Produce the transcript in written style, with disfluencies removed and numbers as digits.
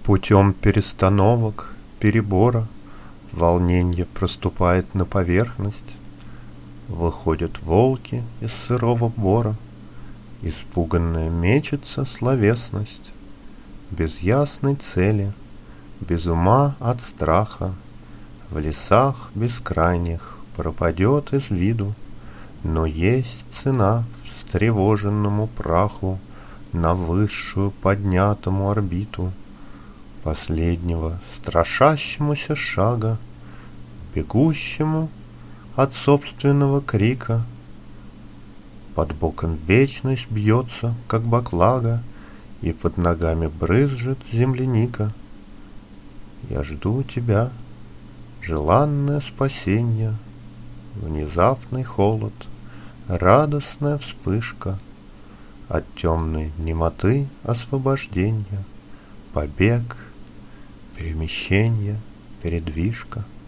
Путем перестановок, перебора волненье проступает на поверхность. Выходят волки из сырого бора, испуганная мечется словесность. Без ясной цели, без ума от страха, в лесах бескрайних пропадет из виду. Но есть цена встревоженному праху на высшую поднятому орбиту последнего страшащемуся шага, бегущему от собственного крика. Под боком вечность бьется, как баклага, и под ногами брызжет земляника. Я жду тебя, желанное спасенье, внезапный холод, радостная вспышка, от темной немоты освобождения, побег, перемещение, передвижка.